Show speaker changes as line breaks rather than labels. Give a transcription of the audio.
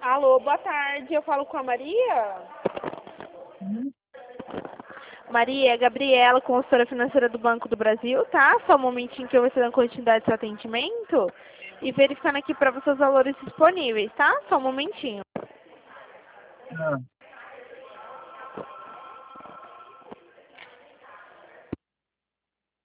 Alô, boa tarde. Eu falo com a Maria?
Hum.
Maria, é Gabriela, consultora financeira do Banco do Brasil, tá? Só um momentinho que eu vou te dando continuidade ao seu atendimento e verificando aqui para você os valores disponíveis, tá? Só um momentinho.
Ah,